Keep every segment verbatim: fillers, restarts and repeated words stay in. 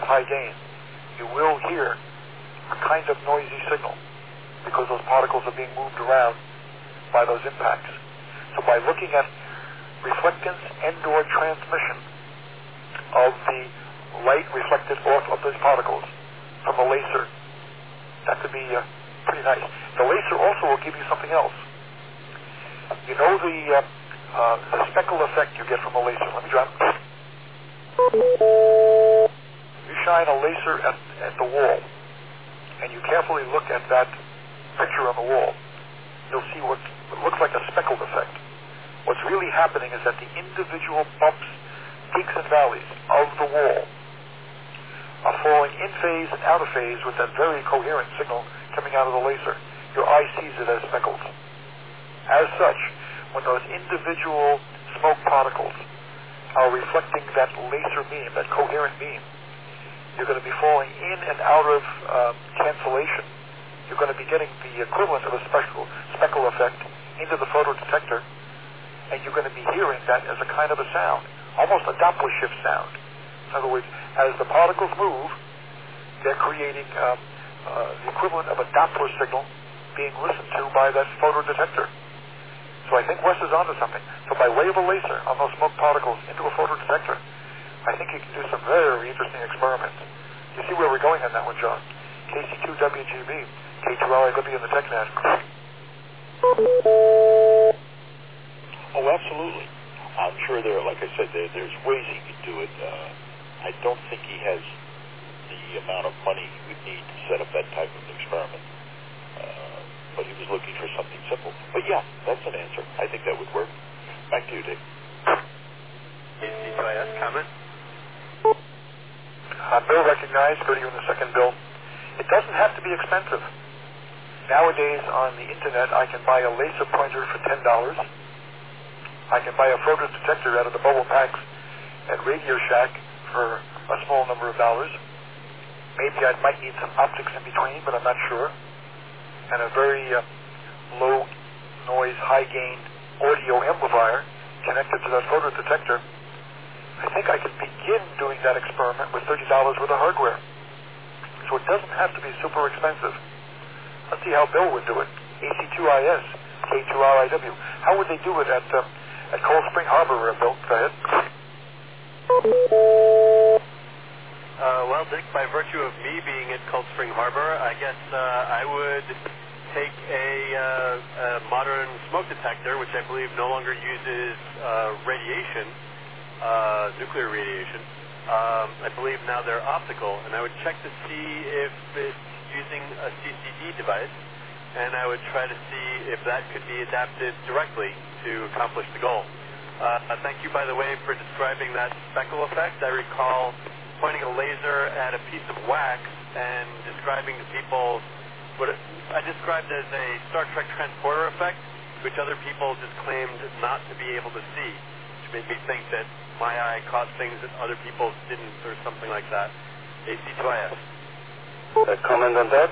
high gain, you will hear a kind of noisy signal because those particles are being moved around by those impacts. So by looking at reflectance and/or transmission of the light reflected off of those particles from a laser, that could be uh, pretty nice. The laser also will give you something else. You know the, uh, uh, the speckle effect you get from a laser. Let me drop. You shine a laser at, at the wall, and you carefully look at that picture on the wall. You'll see what, what looks like a speckled effect. What's really happening is that the individual bumps, peaks and valleys of the wall are falling in phase and out of phase with that very coherent signal coming out of the laser. Your eye sees it as speckles. As such, when those individual smoke particles are reflecting that laser beam, that coherent beam, you're going to be falling in and out of um, cancellation. You're going to be getting the equivalent of a speckle, speckle effect into the photodetector, and you're going to be hearing that as a kind of a sound, almost a Doppler shift sound. In other words, as the particles move, they're creating um, uh, the equivalent of a Doppler signal being listened to by that photodetector. So I think Wes is onto something. So by way of a laser on those smoke particles into a photodetector, I think you can do some very interesting experiments. You see where we're going on that one, John? K C two W G B, K two L I W in the TechNet. Oh, absolutely. I'm sure there, like I said, there, there's ways he could do it. Uh, I don't think he has the amount of money he would need to set up that type of experiment. Uh, but he was looking for something simple. But yeah, that's an answer. I think that would work. Back to you, Dave. A C two I S comment? Uh, bill recognized. Go to you in the second bill. It doesn't have to be expensive. Nowadays on the internet, I can buy a laser pointer for ten dollars. I can buy a photodetector out of the bubble packs at Radio Shack for a small number of dollars. Maybe I might need some optics in between, but I'm not sure. And a very uh, low noise, high gain audio amplifier connected to that photodetector. I think I can begin doing that experiment with thirty dollars worth of hardware. So it doesn't have to be super expensive. Let's see how Bill would do it. A C two I S, K two R I W. How would they do it at uh, at Cold Spring Harbor, uh, Bill? Go ahead. Uh, well, Dick, by virtue of me being at Cold Spring Harbor, I guess uh, I would take a, uh, a modern smoke detector, which I believe no longer uses uh, radiation, uh, nuclear radiation. Um, I believe now they're optical, and I would check to see if it's using a C C D device, and I would try to see if that could be adapted directly to accomplish the goal. Uh, thank you, by the way, for describing that speckle effect. I recall pointing a laser at a piece of wax and describing to people what it, I described as a Star Trek transporter effect, which other people just claimed not to be able to see, which made me think that my eye caught things that other people didn't, or something like that. A C two I S. A comment on that?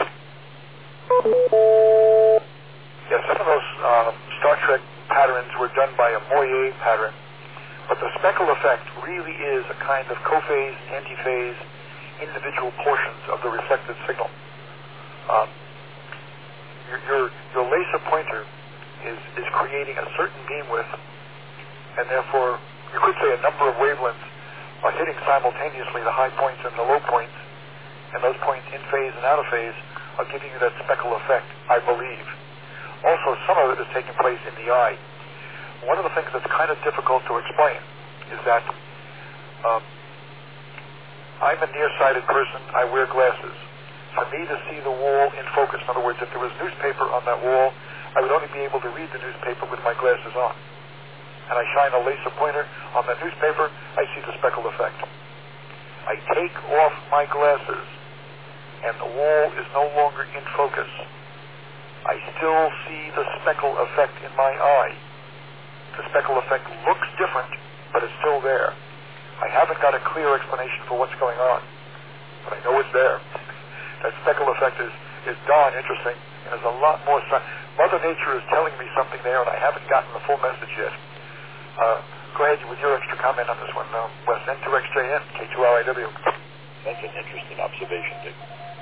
Yeah, some of those uh, Star Trek patterns were done by a Moyer pattern, but the speckle effect really is a kind of cophase, antiphase, individual portions of the reflected signal. Um, your, your, your laser pointer is, is creating a certain beam width, and therefore you could say a number of wavelengths are hitting simultaneously the high points and the low points, and those points in phase and out of phase are giving you that speckle effect, I believe. Also, some of it is taking place in the eye. One of the things that's kind of difficult to explain is that um, I'm a nearsighted person. I wear glasses. For me to see the wall in focus, in other words, if there was newspaper on that wall, I would only be able to read the newspaper with my glasses on. And I shine a laser pointer on that newspaper, I see the speckle effect. I take off my glasses, and the wall is no longer in focus. I still see the speckle effect in my eye. The speckle effect looks different, but it's still there. I haven't got a clear explanation for what's going on, but I know it's there. That speckle effect is, is darn interesting, and there's a lot more. Si- Mother Nature is telling me something there, and I haven't gotten the full message yet. Uh, go ahead with your extra comment on this one, uh, Wes. N two X J N, K two R I W. That's an interesting observation, Dick.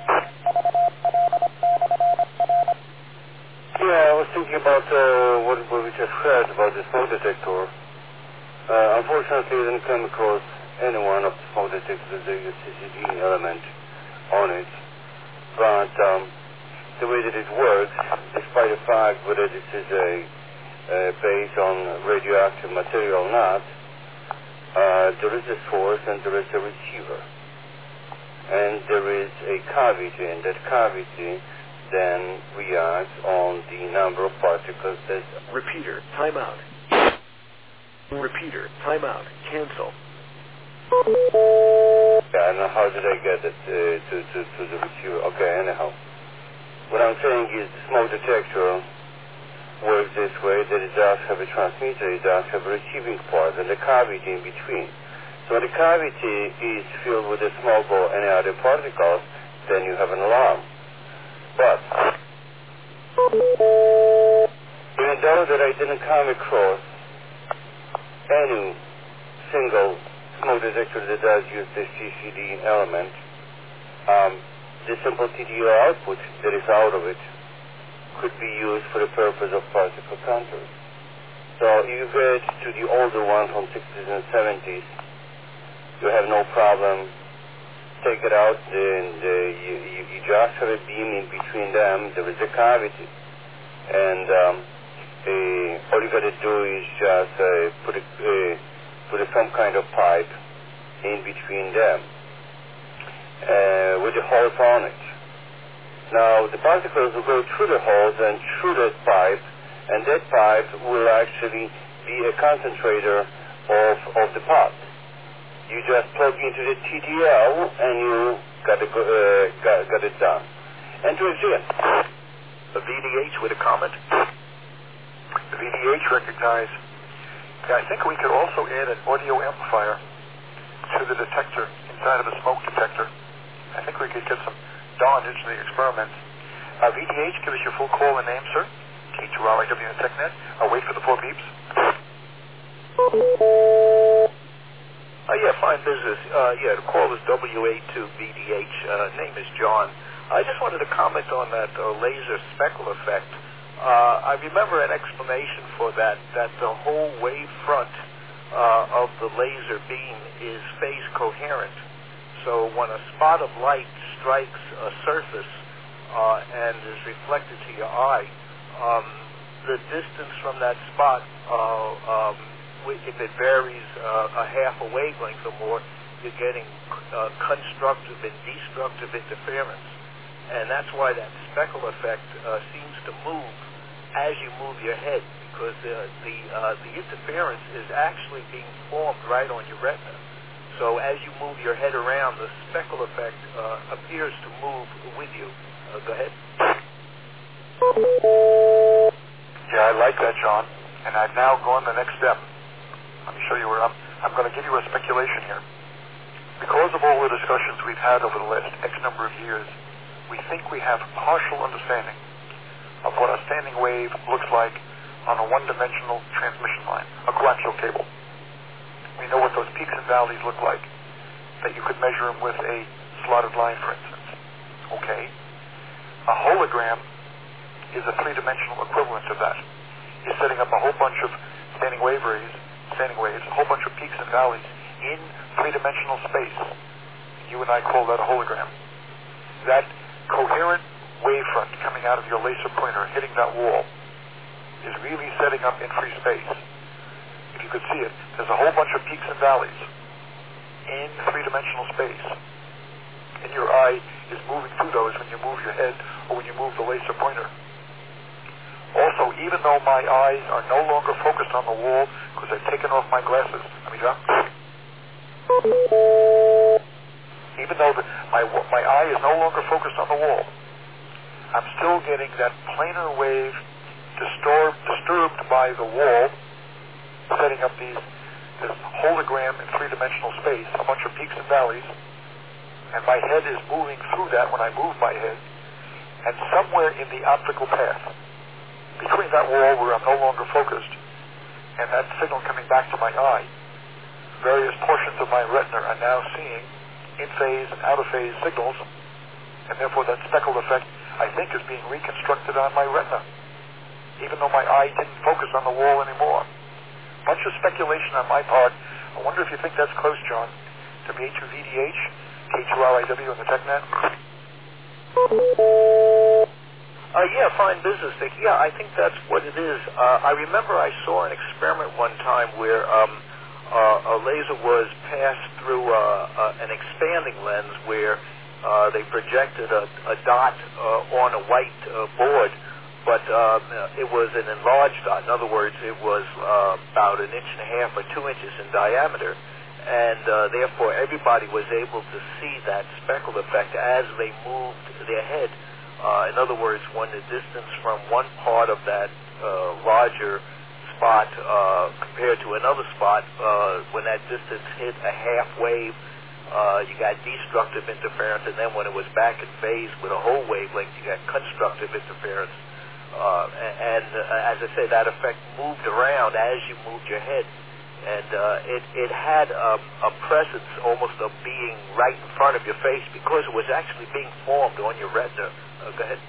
Yeah, I was thinking about uh, what, what we just heard about the smoke detector. Uh, unfortunately, I didn't come across any one of the smoke detectors with the C C D element on it. But um, the way that it works, despite the fact whether this is a uh, based on radioactive material or not, uh, there is a source and there is a receiver. And there is a cavity, and that cavity then reacts on the number of particles that... Repeater, timeout. Repeater, timeout, cancel. Yeah, I don't know how did I get it uh, to, to, to the receiver. Okay, anyhow. What I'm saying is the smoke detector works this way, that it does have a transmitter, it does have a receiving part, and a cavity in between. So when the cavity is filled with a smoke or any other particles, then you have an alarm. But even though that I didn't come across any single smoke detector that does use the C C D element, um, the simple T D O output that is out of it could be used for the purpose of particle counters. So if you get to the older one from sixties and seventies, you have no problem. Take it out, and uh, you, you, you just have a beam in between them. There is a cavity, and um, uh, all you got to do is just uh, put a, uh, put a, some kind of pipe in between them uh, with the holes on it. Now the particles will go through the holes and through that pipe, and that pipe will actually be a concentrator of of the pot. You just plug into the T D L and you got, it, uh, got, got it done. And to examine. The V D H with a comment. The V D H recognized. Yeah, I think we could also add an audio amplifier to the detector inside of a smoke detector. I think we could get some darn interesting experiments. Uh, V D H, give us your full call and name, sir. K two R I W and TechNet. I'll wait for the four beeps. Uh, yeah, fine business. Uh, yeah, the call is W A two V D H. Uh, name is John. I just wanted to comment on that uh, laser speckle effect. Uh, I remember an explanation for that, that the whole wave front uh, of the laser beam is phase coherent. So when a spot of light strikes a surface uh, and is reflected to your eye, um, the distance from that spot, uh, um, if it varies uh, a half a wavelength or more, you're getting uh, constructive and destructive interference. And that's why that speckle effect uh, seems to move as you move your head, because uh, the uh, the interference is actually being formed right on your retina. So as you move your head around, the speckle effect uh, appears to move with you. Uh, go ahead. Yeah, I like that, John. And I've now gone the next step. Let me show you where I'm. I'm going to give you a speculation here. Because of all the discussions we've had over the last X number of years, we think we have partial understanding of what a standing wave looks like on a one-dimensional transmission line, a coaxial cable. We know what those peaks and valleys look like, that you could measure them with a slotted line, for instance. Okay? A hologram is a three-dimensional equivalent of that. You're setting up a whole bunch of standing wave rays, standing waves, a whole bunch of peaks and valleys in three-dimensional space. You and I call that a hologram. That coherent wavefront coming out of your laser pointer hitting that wall is really setting up in free space. If you could see it, there's a whole bunch of peaks and valleys in three-dimensional space. And your eye is moving through those when you move your head or when you move the laser pointer. Also, even though my eyes are no longer focused on the wall because I've taken off my glasses, let me drop. Even though the, my my eye is no longer focused on the wall, I'm still getting that planar wave disturbed disturbed by the wall, setting up these this hologram in three-dimensional space, a bunch of peaks and valleys, and my head is moving through that when I move my head, and somewhere in the optical path between that wall where I'm no longer focused and that signal coming back to my eye, various portions of my retina are now seeing in-phase and out-of-phase signals, and therefore that speckled effect, I think, is being reconstructed on my retina, even though my eye didn't focus on the wall anymore. Bunch of speculation on my part. I wonder if you think that's close, John. W A two V D H, K two R I W on the TechNet. Uh, yeah, fine business, Dick. Yeah, I think that's what it is. Uh, I remember I saw an experiment one time where um, uh, a laser was passed through uh, uh, an expanding lens where uh, they projected a, a dot uh, on a white uh, board, but um, it was an enlarged dot. In other words, it was uh, about an inch and a half or two inches in diameter, and uh, therefore everybody was able to see that speckle effect as they moved their head. Uh, in other words, when the distance from one part of that uh, larger spot uh, compared to another spot, uh, when that distance hit a half wave, uh, you got destructive interference, and then when it was back in phase with a whole wavelength, you got constructive interference. Uh, and uh, as I say, that effect moved around as you moved your head. And uh, it, it had um, a presence almost of being right in front of your face because it was actually being formed on your retina. Uh, go ahead.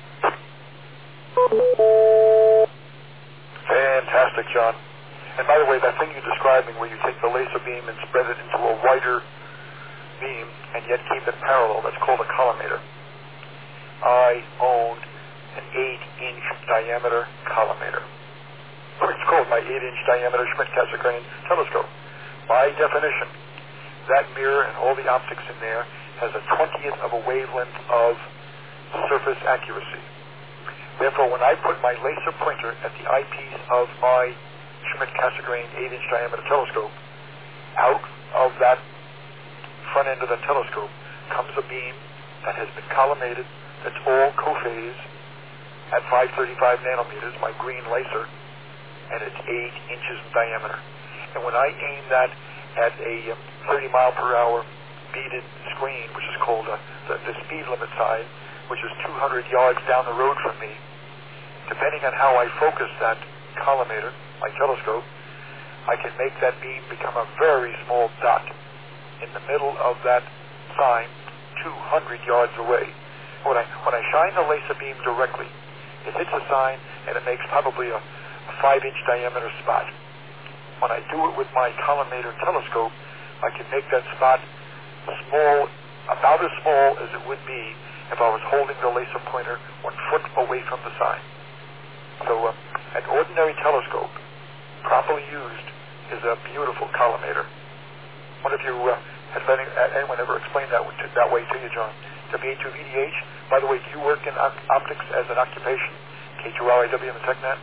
Fantastic, John. And by the way, that thing you're describing where you take the laser beam and spread it into a wider beam and yet keep it parallel, that's called a collimator. I owned an eight-inch diameter collimator. It's called my eight-inch diameter Schmidt-Cassegrain telescope. By definition, that mirror and all the optics in there has a twentieth of a wavelength of surface accuracy. Therefore, when I put my laser pointer at the eyepiece of my Schmidt-Cassegrain eight-inch diameter telescope, out of that front end of the telescope comes a beam that has been collimated, that's all co-phase at five thirty-five nanometers, my green laser, and it's eight inches in diameter. And when I aim that at a thirty mile per hour beaded screen, which is called a, the, the speed limit sign, which is two hundred yards down the road from me, depending on how I focus that collimator, my telescope, I can make that beam become a very small dot in the middle of that sign, two hundred yards away. When I, when I shine the laser beam directly, it hits a sign and it makes probably a a five-inch diameter spot. When I do it with my collimator telescope, I can make that spot small, about as small as it would be if I was holding the laser pointer one foot away from the sign. So uh, an ordinary telescope, properly used, is a beautiful collimator. What if you, uh, has any, anyone ever explained that, to, that way to you, John? W A two V D H, by the way, do you work in op- optics as an occupation? K two R I W on the TechNet?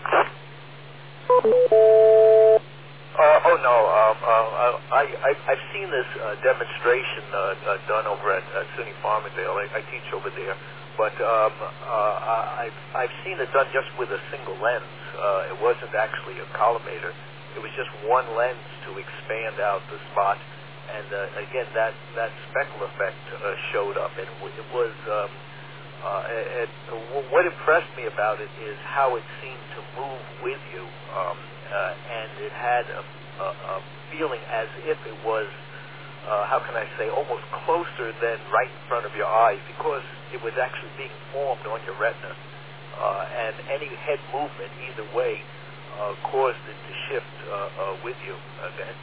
Uh, oh no, um, uh, I, I, I've seen this uh, demonstration uh, uh, done over at, at SUNY Farmingdale. I, I teach over there, but um, uh, I've, I've seen it done just with a single lens. Uh, it wasn't actually a collimator. It was just one lens to expand out the spot, and uh, again, that, that speckle effect uh, showed up, and it was. Um, Uh, it, it, what impressed me about it is how it seemed to move with you, um, uh, and it had a, a, a feeling as if it was, uh, how can I say, almost closer than right in front of your eyes, because it was actually being formed on your retina, uh, and any head movement either way uh, caused it to shift uh, uh, with you. Uh, go ahead.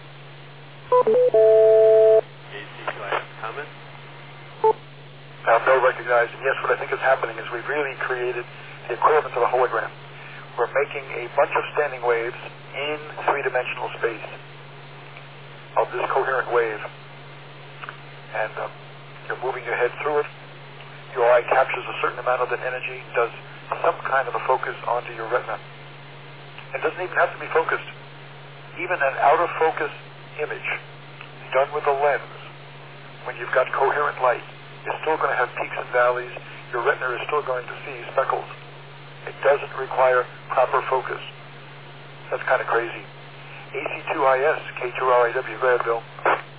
Casey, do I have comments? Now, Bill recognized, and yes, what I think is happening is we've really created the equivalent of a hologram. We're making a bunch of standing waves in three-dimensional space of this coherent wave. And um, you're moving your head through it. Your eye captures a certain amount of that energy, does some kind of a focus onto your retina. It doesn't even have to be focused. Even an out-of-focus image done with a lens, when you've got coherent light, is still going to have peaks and valleys. Your retina is still going to see speckles. It doesn't require proper focus. That's kind of crazy. A C two I S, K two R I W. Go ahead, Bill.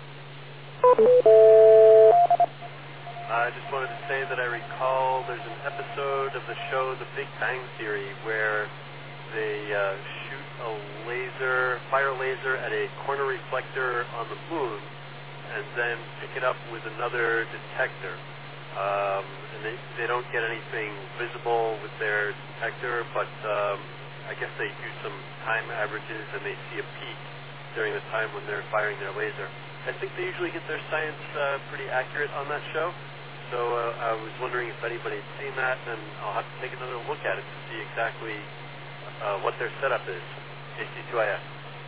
I just wanted to say that I recall there's an episode of the show The Big Bang Theory where they uh, shoot a laser, fire laser at a corner reflector on the moon, and then pick it up with another detector. Um, and they, they don't get anything visible with their detector, but um, I guess they do some time averages and they see a peak during the time when they're firing their laser. I think they usually get their science uh, pretty accurate on that show. So uh, I was wondering if anybody had seen that, and I'll have to take another look at it to see exactly uh, what their setup is. H C two I F.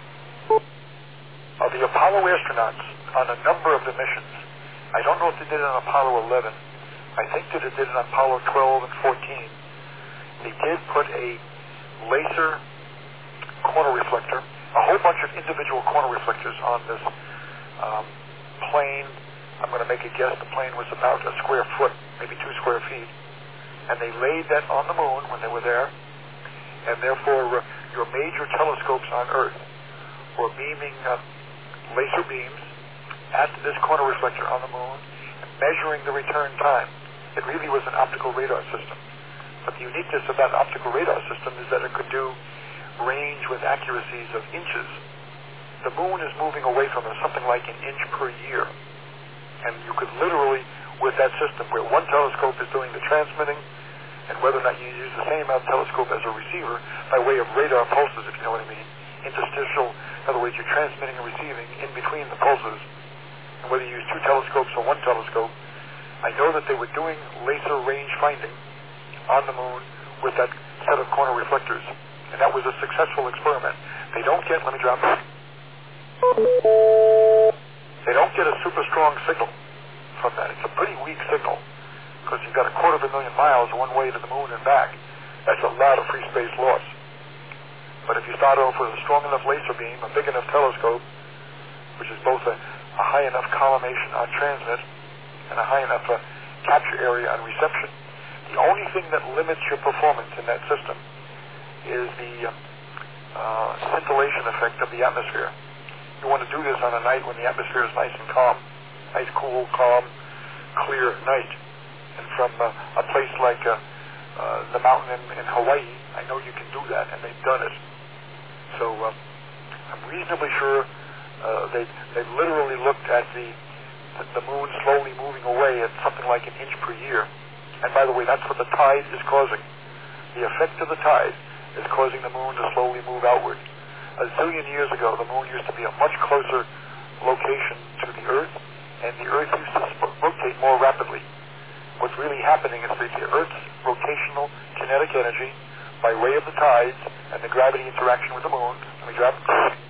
Uh, the Apollo astronauts on a number of the missions, I don't know if they did it on Apollo eleven. I think that it did it on Apollo twelve and fourteen. They did put a laser corner reflector, a whole bunch of individual corner reflectors on this um, plane. I'm going to make a guess. The plane was about a square foot, maybe two square feet. And they laid that on the moon when they were there. And therefore, uh, your major telescopes on Earth were beaming uh, laser beams at this corner reflector on the moon and measuring the return time. It really was an optical radar system. But the uniqueness of that optical radar system is that it could do range with accuracies of inches. The moon is moving away from us something like an inch per year. And you could literally, with that system, where one telescope is doing the transmitting, and whether or not you use the same amount of telescope as a receiver by way of radar pulses, if you know what I mean, interstitial, in other words, you're transmitting and receiving in between the pulses, and whether you use two telescopes or one telescope, I know that they were doing laser range finding on the moon with that set of corner reflectors, and that was a successful experiment. They don't get, let me drop it. They don't get a super strong signal from that. It's a pretty weak signal because you've got a quarter of a million miles one way to the moon and back. That's a lot of free space loss. But if you start off with a strong enough laser beam, a big enough telescope, which is both a, a high enough collimation on transmit and a high enough uh, capture area on reception, the only thing that limits your performance in that system is the uh, uh, scintillation effect of the atmosphere. You want to do this on a night when the atmosphere is nice and calm, nice, cool, calm, clear night. And from uh, a place like uh, uh, the mountain in, in Hawaii, I know you can do that, and they've done it. So uh, I'm reasonably sure uh, they they literally looked at the, the the moon slowly moving away at something like an inch per year. And by the way, that's what the tide is causing. The effect of the tide is causing the moon to slowly move outward. A zillion years ago, the moon used to be a much closer location to the Earth, and the Earth used to sp- rotate more rapidly. What's really happening is that the Earth's rotational kinetic energy, by way of the tides and the gravity interaction with the moon, let me drop it,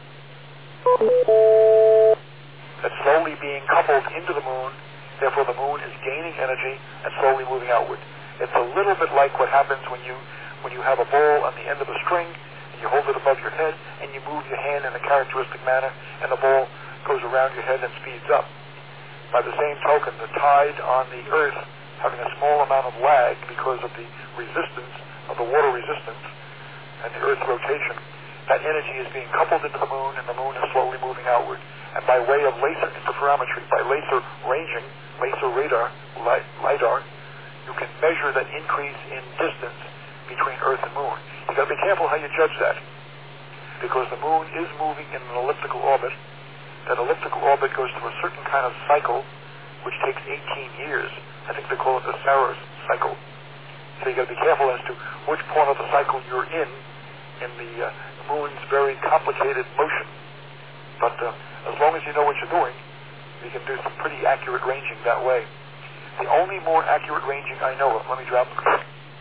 that's slowly being coupled into the moon. Therefore, the moon is gaining energy and slowly moving outward. It's a little bit like what happens when you when you have a ball on the end of a string, and you hold it above your head, and you move your hand in a characteristic manner, and the ball goes around your head and speeds up. By the same token, the tide on the Earth, having a small amount of lag because of the resistance, of the water resistance, and the Earth's rotation, that energy is being coupled into the moon, and the moon is slowly moving outward. And by way of laser interferometry, by laser ranging, laser radar, li- LiDAR, you can measure that increase in distance between Earth and moon. You've got to be careful how you judge that, because the moon is moving in an elliptical orbit. That elliptical orbit goes through a certain kind of cycle, which takes eighteen years. I think they call it the Saros cycle. So you've got to be careful as to which point of the cycle you're in, in the uh, moon's very complicated motion. But uh, as long as you know what you're doing, you can do some pretty accurate ranging that way. The only more accurate ranging I know of, let me drop it,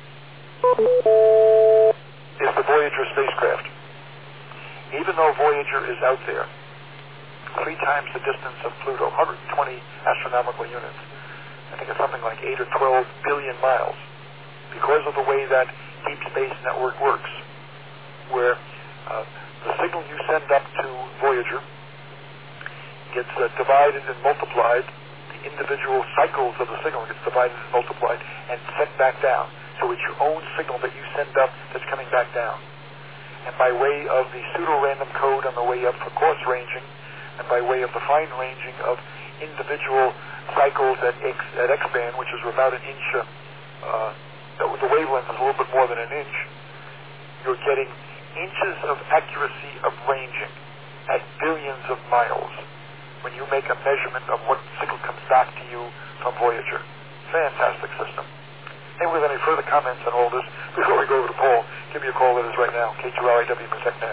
is the Voyager spacecraft. Even though Voyager is out there, three times the distance of Pluto, one hundred twenty astronomical units, I think it's something like eight or twelve billion miles, because of the way that Deep Space Network works, where uh, the signal you send up to Voyager gets uh, divided and multiplied. The individual cycles of the signal gets divided and multiplied and sent back down. So it's your own signal that you send up that's coming back down. And by way of the pseudo-random code on the way up for coarse ranging, and by way of the fine ranging of individual cycles at X, at X-band, which is about an inch, uh, uh, the wavelength is a little bit more than an inch, you're getting inches of accuracy of ranging at billions of miles. when you make a measurement of what signal comes back to you from Voyager. Fantastic system. Anyone with any further comments on all this, before we go over to Paul, give me a call that is right now, K two R I W ProtectNet.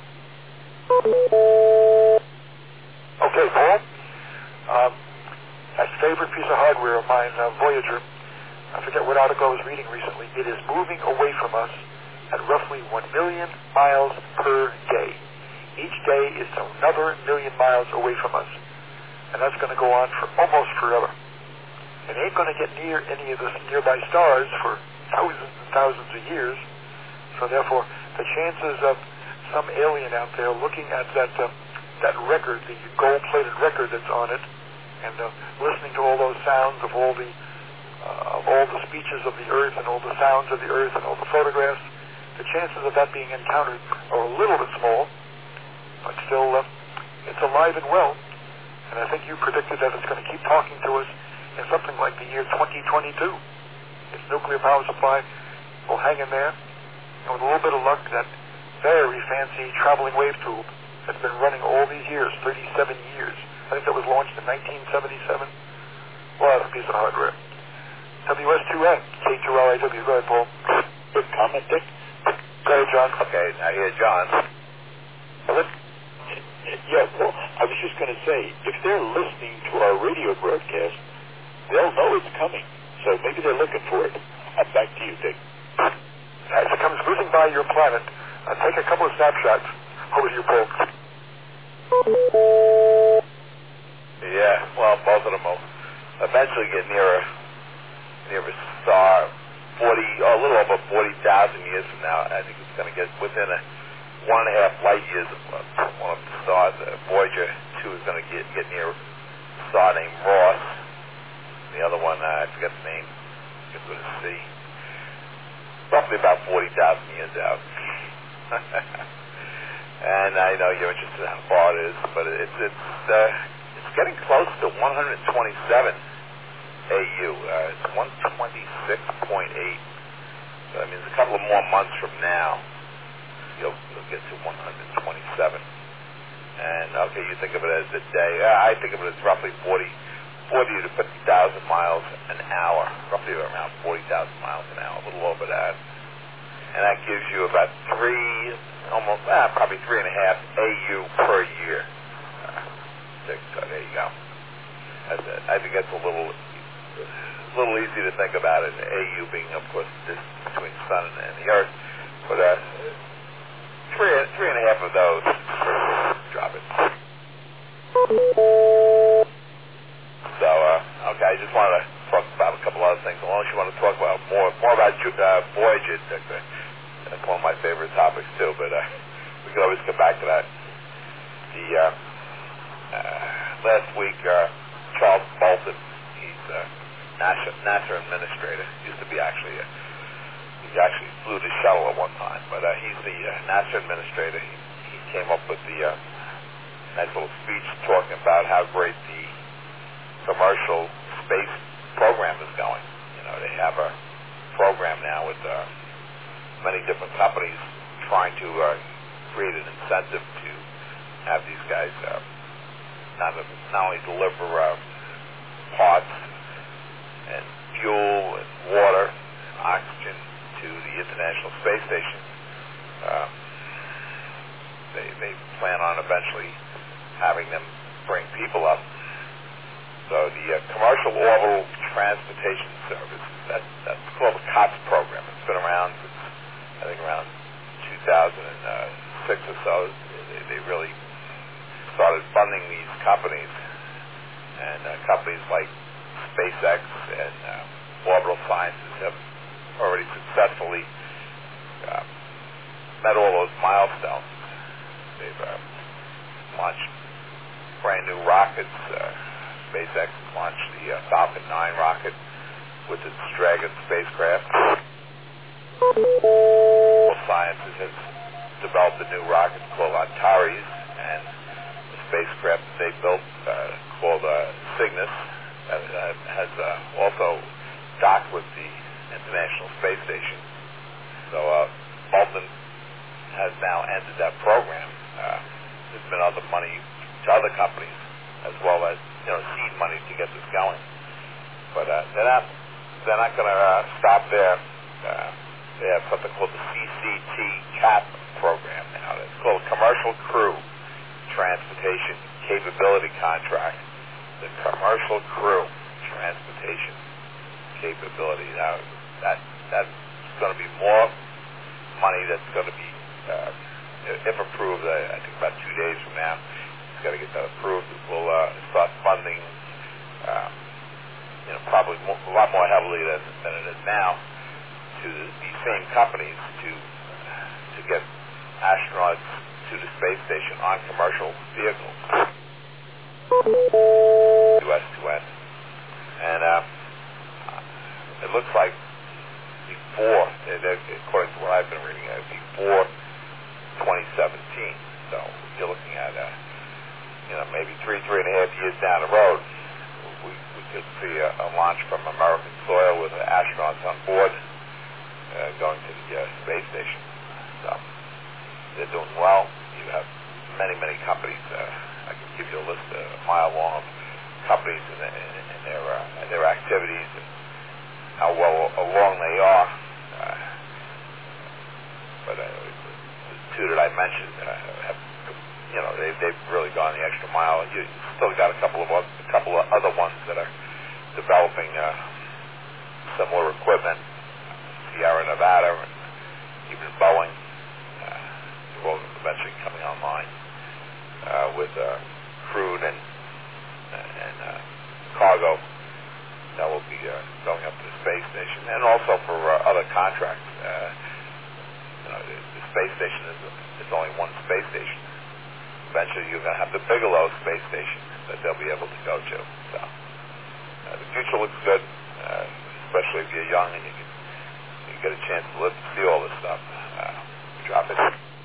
Okay, Paul. Um, that favorite piece of hardware of mine, uh, Voyager, I forget what article I was reading recently, it is moving away from us at roughly one million miles per day. Each day is another million miles away from us. And that's going to go on for almost forever. It ain't going to get near any of the nearby stars for thousands and thousands of years. So therefore, the chances of some alien out there looking at that uh, that record, the gold-plated record that's on it, and uh, listening to all those sounds of all the uh, of all the speeches of the Earth and all the sounds of the Earth and all the photographs, the chances of that being encountered are a little bit small, but still, uh, it's alive and well. And I think you predicted that it's going to keep talking to us in something like the year twenty twenty-two. Its nuclear power supply will hang in there, and with a little bit of luck, that very fancy traveling wave tube that's been running all these years, thirty-seven years. I think that was launched in nineteen seventy-seven. What a piece of hardware. W S two N, K two R I W. Go ahead, Paul. Good comment, Dick. Go ahead, John. Okay, now here's John. Well, let's, yeah, well, I was just going to say, if they're listening to our radio broadcast, they'll know it's coming. So maybe they're looking for it. Uh, back to you, Dick. As it comes whizzing by your planet, uh, take a couple of snapshots. Over to you, Paul. Yeah, well, both of them will eventually get nearer, near a star. Forty, oh, a little over forty thousand years from now, I think it's going to get within a one and a half light years of uh, one of the stars. Uh, Voyager two is going to get get near a star named Ross. The other one, uh, I forget the name. It's with a C. Roughly about forty thousand years out. And I know you're interested in how far it is, but it's it's uh, it's getting close to one hundred twenty-seven A U. Uh, it's one twenty-six point eight. So that means a couple of more months from now, you'll, you'll get to one hundred twenty-seven. And okay, you think of it as a day. Uh, I think of it as roughly forty, forty to fifty thousand miles an hour. Roughly around forty thousand miles an hour, a little over that. And that gives you about three, almost, ah, probably three and a half A U per year. Uh, so there you go. That's it. I think that's a little, a little easy to think about it. A U being, of course, the distance between the sun and the Earth. But uh, three, three and a half of those. Drop it. So, uh, okay, I just wanted to talk about a couple other things. As long as you want to talk about more, more about uh, Voyager, that's one of my favorite topics too. But uh, we can always come back to that. The uh, uh, last week, uh, Charles Bolton, he's a NASA, NASA administrator. Used to be actually, a, he actually flew the shuttle at one time. But uh, he's the uh, NASA administrator. He, he came up with the uh, nice little speech talking about how great the commercial space program is going. You know, they have a program now with uh, many different companies trying to uh, create an incentive to have these guys uh, not, not only deliver uh, parts and fuel and water and oxygen to the International Space Station. Uh, they, they plan on eventually having them bring people up. So the uh, Commercial Orbital Transportation Service, that, that's called the COTS program. It's been around since, I think, around two thousand six or so. They, they really started funding these companies. And uh, companies like SpaceX and uh, Orbital Sciences have already successfully uh, met all those milestones. They've uh, launched brand new rockets. Uh, SpaceX launched the uh, Falcon nine rocket with its Dragon spacecraft. Orbital Sciences has developed a new rocket called Antares, and the spacecraft that they built uh, called uh, Cygnus uh, has uh, also docked with the International Space Station. So uh, Bolton has now ended that program. Uh, there's been other money to other companies as well as, you know, seed money to get this going. But uh, they're not they're not going to uh, stop there. Uh, they have something called the C C T CAP program now. It's called Commercial Crew Transportation Capability Contract. The Commercial Crew Transportation Capability. Now, that that's going to be more money that's going to be, uh, if approved, I, I think about two days from now, it's got to get that approved. It will uh, start funding, uh, you know, probably more, a lot more heavily than, than it is now to these same companies to to get astronauts to the space station on commercial vehicles, U S to N. And uh, it looks like before, according to what I've been reading, uh, before twenty seventeen. So you're looking at, uh, you know, maybe three, three and a half years down the road, we, we could see a, a launch from American soil with astronauts on board uh, going to the uh, space station. So they're doing well. You have many, many companies. Uh, I can give you a list uh, a mile long of companies and, and, and their uh, and their activities and how well along they are. Uh, but uh, the two that I mentioned uh, have, you know, they've, they've really gone the extra mile. You still got a couple of a couple of other ones that are developing uh, similar equipment. Sierra Nevada and even Boeing uh, will eventually coming online uh, with uh, crude and and uh, cargo that will be uh, going up to the space station, and also for uh, other contracts. Uh, you know, the, the space station is, is only one space station. Eventually, you're going to have the Bigelow space station that they'll be able to go to. So uh, the future looks good, uh, especially if you're young and you can you get a chance to live to see all this stuff. Uh, drop it.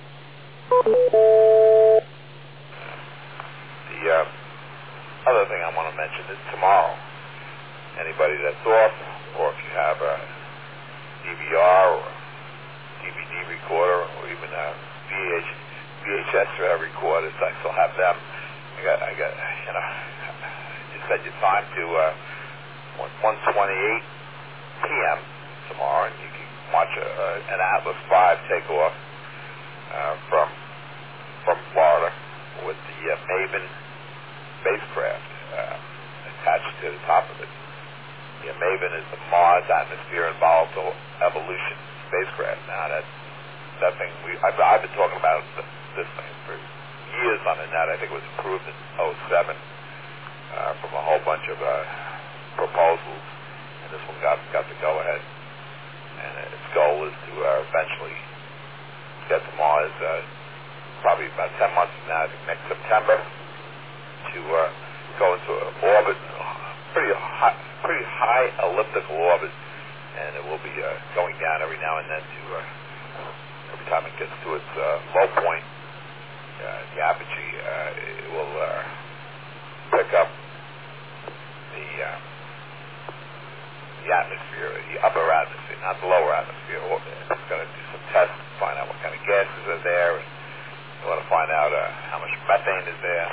The uh, other thing I want to mention is tomorrow. Anybody that's off, or if you have a D V R or D V D recorder, or even a V H, V H S recorders, I still have them. I got, I got, you know, you set your time to uh, one twenty-eight p.m. tomorrow, and you can watch a, a, an Atlas five takeoff uh, from from Florida with the uh, Maven spacecraft uh, attached to the top of it. The Maven is the Mars Atmosphere and Volatile Evolution spacecraft. Now that that thing, we I've, I've been talking about this thing for years on the net. I think it was approved in oh seven uh, from a whole bunch of uh, proposals, and this one got got the go ahead. And its goal is to uh, eventually get to Mars, uh, probably about ten months from now, I think next September, to uh, go into an orbit, pretty high, pretty high elliptical orbit, and it will be uh, going down every now and then to uh, every time it gets to its uh, low point, uh, the apogee, uh, it will uh, pick up the uh, the atmosphere, the upper atmosphere, not the lower atmosphere. It's going to do some tests to find out what kind of gases are there, and you want to find out uh, how much methane is there.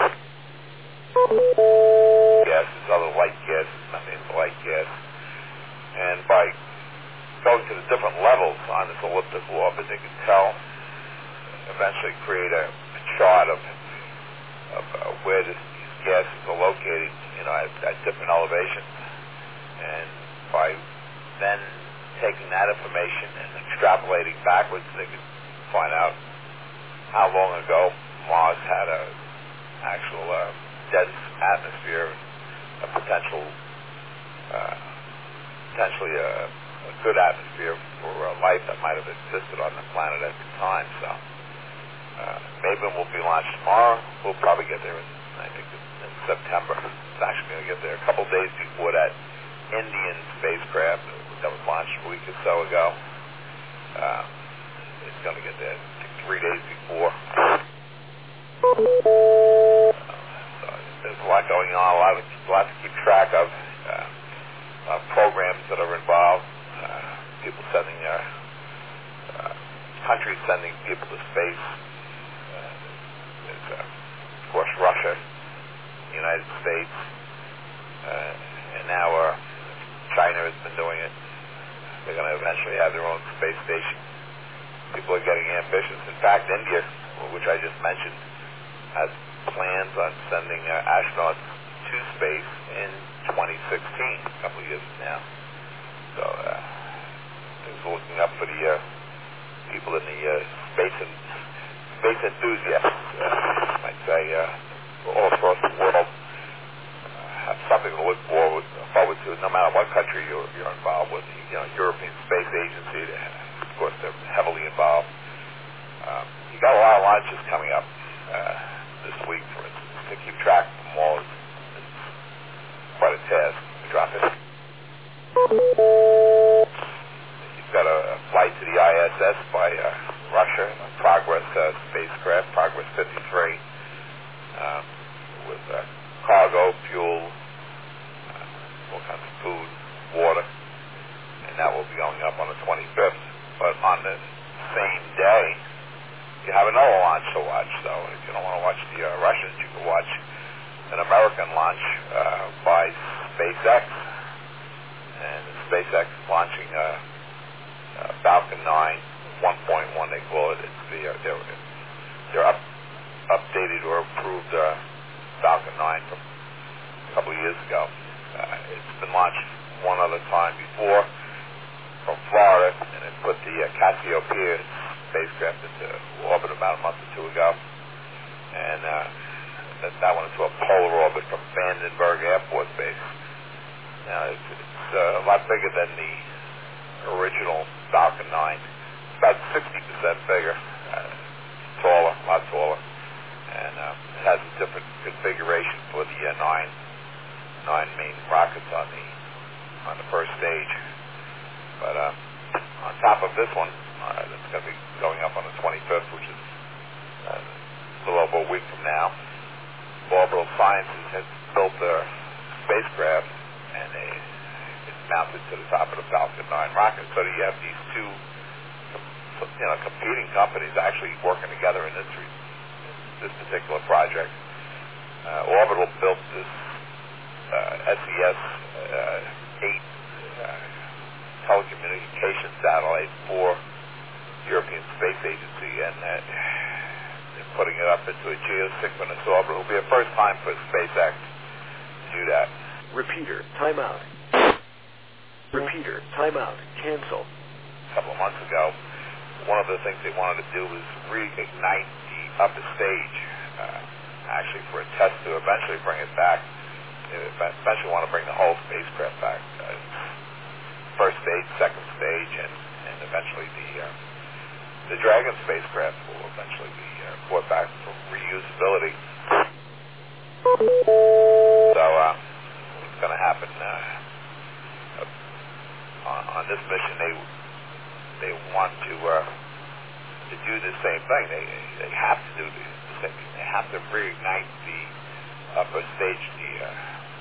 Gases, other light gases, methane is a light gas. And by going to the different levels on this elliptical orbit, they can tell, eventually create a, a chart of, of uh, where this, these gases are located, you know, at, at different elevations. And by then taking that information and extrapolating backwards, they could find out how long ago Mars had a actual uh, dense atmosphere, a potential, uh, potentially a, a good atmosphere for uh, life that might have existed on the planet at the time. So uh, Maven will be launched tomorrow. We'll probably get there in, I think, in September. It's actually going to get there a couple days before that Indian spacecraft that was launched a week or so ago. Uh, it's going to get there I think, three days before. Uh, so there's a lot going on, a lot, of, a lot to keep track of. Uh, uh, programs that are involved, uh, people sending, uh, uh, countries sending people to space. Uh, there's, uh, of course, Russia, the United States, uh, and now uh, China has been doing it. They're going to eventually have their own space station. People are getting ambitious. In fact, India, which I just mentioned, has plans on sending uh, astronauts to space in twenty sixteen, a couple of years from now. So uh, things are looking up for the uh, people in the uh, space and space enthusiasts, uh, might say, uh, all across the world. Uh, have something to look forward, forward to, no matter what country you're, you're involved with. You know, European Space Agency, of course, they're heavily involved. Um, you got a lot of launches coming up uh, this week, for instance, to keep track of them all. It's quite a task to drop it. You've got a, a flight to the I S S by uh, Russia, a Progress uh, spacecraft, Progress fifty-three, um, with uh, cargo, fuel, uh, all kinds of food, water, and that will be going up on the twenty-fifth. But on the same day, you have another launch to watch. So if you don't want to watch the uh, Russians, you can watch an American launch uh, by SpaceX. And SpaceX is launching uh, uh, Falcon nine one point one, they call it. It's the uh, their, their up, updated or improved uh, Falcon nine from a couple of years ago. Uh, it's been launched one other time before from Florida, and it put the uh, Cassiopeia spacecraft into orbit about a month or two ago. And uh, that, that went into a polar orbit from Vandenberg Air Force Base. Now, it's, it's uh, a lot bigger than the original Falcon nine. It's about sixty percent bigger, uh, taller, a lot taller, and uh, it has a different configuration for the uh, nine, nine main rockets on the on the first stage. But uh, on top of this one, uh, that's going to be going up on the twenty-fifth, which is uh, a little over a week from now. Orbital Sciences has built their spacecraft, and they, it's mounted to the top of the Falcon nine rocket. So you have these two, you know, competing companies actually working together in this this particular project. Uh, Orbital built this uh, S E S eight uh, telecommunication satellite for the European Space Agency, and uh, they're putting it up into a geosynchronous orbit. It will be a first time for SpaceX to do that. Repeater, timeout. Repeater, timeout. Cancel. A couple of months ago, one of the things they wanted to do was reignite the upper stage, uh, actually for a test to eventually bring it back. They eventually want to bring the whole spacecraft back. Uh, first stage, second stage, and, and eventually the uh, the Dragon spacecraft will eventually be uh, brought back for reusability. So uh, what's going to happen uh, on, on this mission? They they want to uh, to do the same thing. They they have to do the, the same thing. They have to reignite the upper stage, the uh,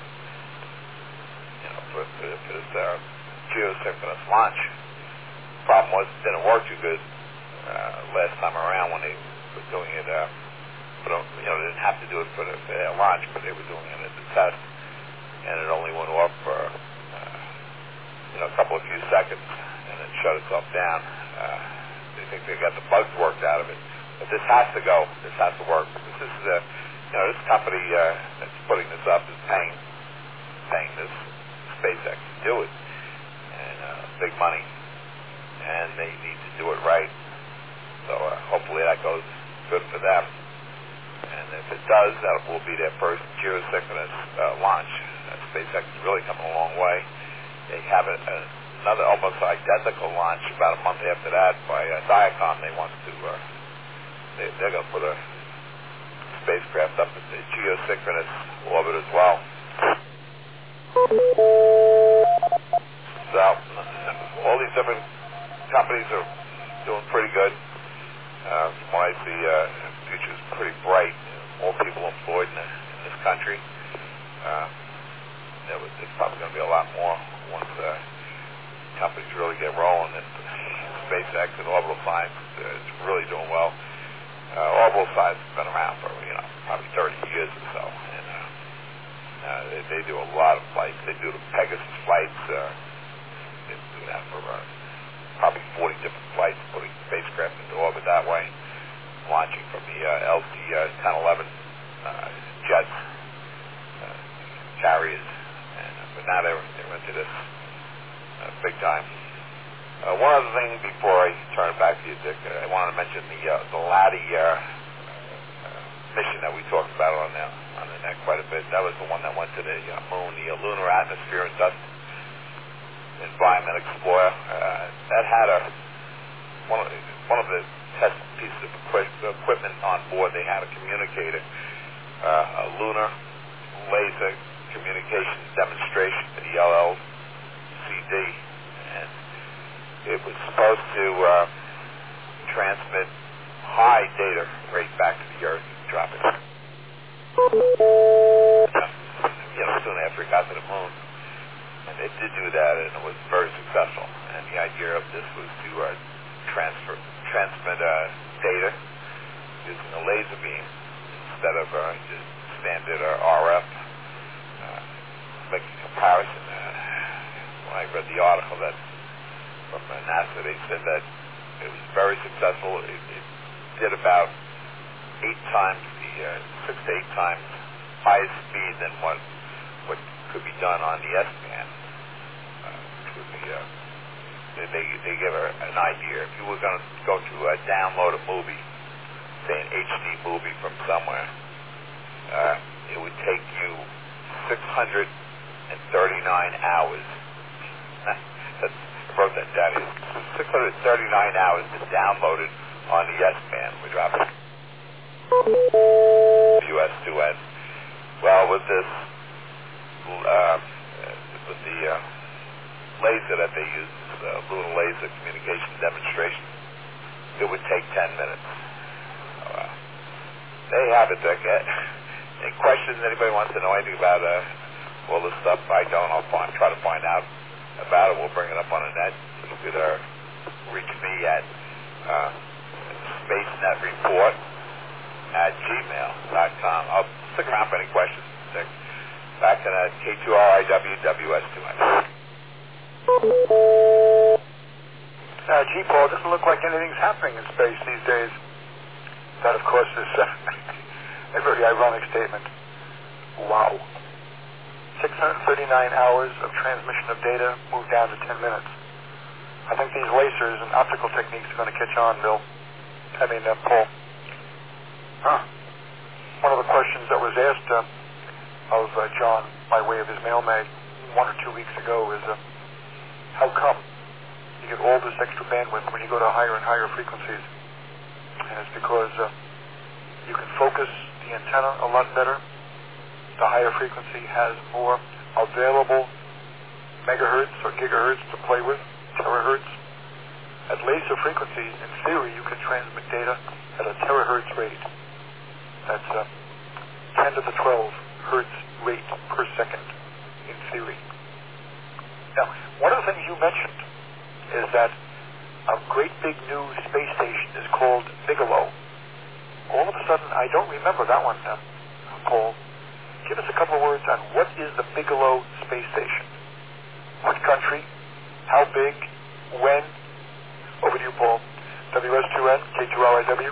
you know, for, for, for this uh, geosynchronous launch. Problem was it didn't work too good uh, last time around when they were doing it. Uh, for the, you know, they didn't have to do it for, the, for their launch, but they were doing it as a test, and it only went off for uh, you know a couple of few seconds, and then shut itself down. Uh, they think they got the bugs worked out of it, but this has to go. This has to work. This is the you know this company uh, that's putting this up is paying paying this SpaceX to do it, and uh, big money, and they need to do it right. So uh, hopefully that goes good for them. And if it does, that will be their first geosynchronous uh, launch. Uh, SpaceX is really coming a long way. They have a, a, another almost identical launch about a month after that by uh, Diacom. They want to, uh, they, they're going to put a spacecraft up in the geosynchronous orbit as well. So all these different companies are doing pretty good. Uh, from what I see, uh, the future is pretty bright. More people employed in, the, in this country. Uh, there was, there's probably going to be a lot more once uh, companies really get rolling. And SpaceX and Orbital Science uh, is really doing well. Uh, Orbital Science has been around for you know probably thirty years or so, and uh, Uh, they, they do a lot of flights. They do the Pegasus flights. Uh, they do that for uh, probably forty different flights, putting spacecraft into orbit that way, launching from the uh, L C ten eleven uh, jets, uh, carriers. And, uh, but now they're, they're into this uh, big time. Uh, one other thing before I turn it back to you, Dick, uh, I wanted to mention the uh, the Laddie uh, uh, mission that we talked about on the, on the net quite a bit. That was the one that went to the uh, moon, the uh, Lunar Atmosphere and Dust Environment Explorer. Uh, that had a one of, the, one of the test pieces of equi- equipment on board. They had a communicator, uh, a lunar laser communications demonstration for the L L C D, and it was supposed to uh, transmit high data rate back to the Earth and drop it. You know, soon after it got to the moon. And it did do that, and it was very successful. And the idea of this was to uh, transfer, transmit uh, data using a laser beam instead of uh, just standard uh, R F. Uh, make a comparison. Uh, when I read the article that from uh, NASA, they said that it was very successful. It, it did about eight times the uh, six to eight times higher speed than what what could be done on the S-band. Uh, they, they, they give her an idea. If you were going to go to uh, download a movie, say an H D movie from somewhere, uh, it would take you six hundred thirty-nine hours. That's, I wrote that down. It's six hundred thirty-nine hours to download it on the S-band. We drop it. U S two N. Well, with this, uh, with the uh, laser that they use, this uh, lunar laser communication demonstration, it would take ten minutes. So, uh, there you have it, Dick. Any questions? Anybody wants to know anything about uh, all this stuff? I don't. I'll find, try to find out about it. We'll bring it up on the net. You could uh, reach me at uh, spacenetreport at gmail dot com. I'll stick around for any questions, Dick. Back to that K two R I W W S two N. Uh, gee, Paul, it doesn't look like anything's happening in space these days. That, of course, is uh, a very ironic statement. Wow. six hundred thirty-nine hours of transmission of data moved down to ten minutes. I think these lasers and optical techniques are going to catch on, Bill. I mean, uh, Paul. Huh. One of the questions that was asked uh, of uh, John by way of his mail mag one or two weeks ago is, uh, how come you get all this extra bandwidth when you go to higher and higher frequencies? And it's because uh, you can focus the antenna a lot better. The higher frequency has more available megahertz or gigahertz to play with, terahertz. At laser frequencies, in theory, you can transmit data at a terahertz rate. That's uh, ten to the twelve hertz rate per second, in theory. Now, one of the things you mentioned is that a great big new space station is called Bigelow. All of a sudden, I don't remember that one, uh, Paul. Give us a couple of words on what is the Bigelow space station? What country? How big? When? Over to you, Paul. W S two N, K two R I W.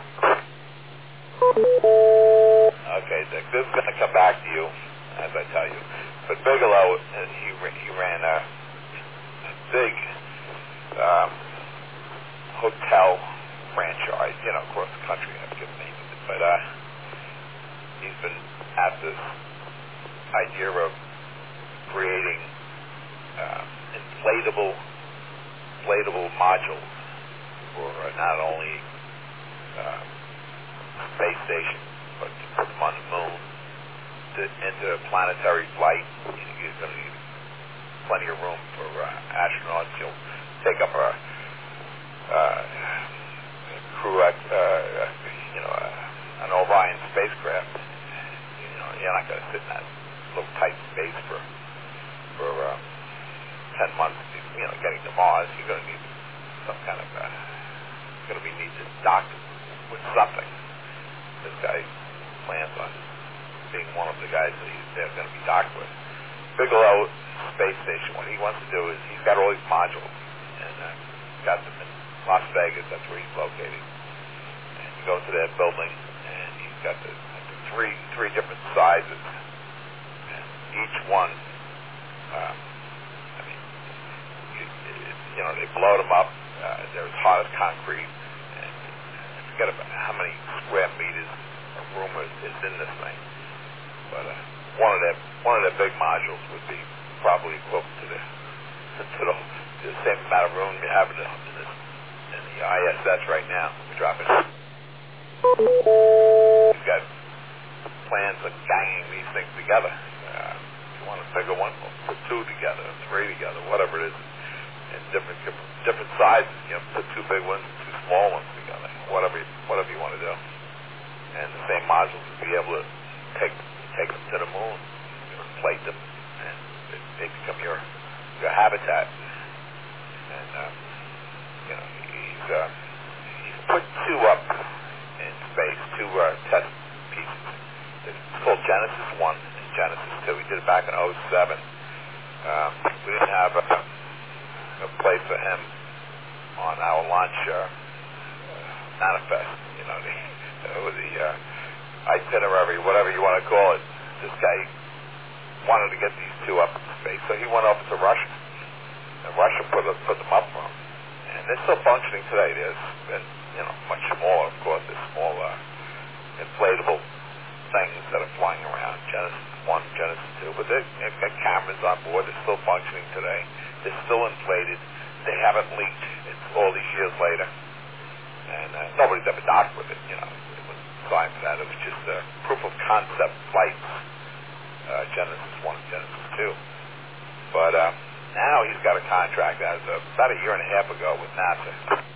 Okay, Dick. This is going to come back to you, as I tell you. But Bigelow, he, he ran a big um, hotel franchise, you know, across the country. I forget the name of it. But uh, he's been at this idea of creating uh, inflatable, inflatable modules for uh, not only uh, space station, but to put them on the moon, to, into planetary flight. You're going to need plenty of room for uh, astronauts. You'll take up a uh, crew at, uh, you know, uh, an Orion spacecraft. You know, you're not going to sit in that little tight space for for uh, ten months. You know, getting to Mars, you're going to need some kind of. Uh, going to be need to dock with something. This guy plans on being one of the guys that he's, they're going to be docked with. Bigelow Space Station, what he wants to do is he's got all these modules, and uh, he's got them in Las Vegas, that's where he's located. And you go to that building, and he's got the, the three three different sizes, and each one, um, I mean, you, it, you know, they blow them up, uh, they're as hard as concrete, and I forget about how many square meters of room is, is in this thing. But uh, one of their one of their big modules would be probably equivalent to the to the, to the same amount of room you have in the, in, this, in the I S S right now. We're dropping. We've got plans of ganging these things together. Uh, if you want a bigger one, we'll put two together, three together, whatever it is, in different different, different sizes. You know, put two big ones, two small ones together, whatever whatever you want to do. And the same modules will be able to take take them to the moon, inflate them, and they, they become your your habitat. And um, you know, he's uh, he's put two up in space, two uh, test pieces. It's called Genesis One and Genesis Two. We did it back in oh seven. Um, we didn't have a, a place for him on our launch uh, manifest. You know, the uh, the uh, itinerary, whatever you want to call it. This guy wanted to get these two up in space, so he went over to Russia, and Russia put a, put them up for him, and they're still functioning today. There's been, you know, much smaller, of course. There's small uh, inflatable things that are flying around, Genesis One, Genesis Two, but they, they've got cameras on board. They're still functioning today. They're still inflated. They haven't leaked. It's all these years later, and uh, nobody's ever docked with it. You know, it was designed for that. It was just a proof of concept flights. Uh, Genesis One and Genesis Two, but uh, now he's got a contract as of about a year and a half ago with NASA.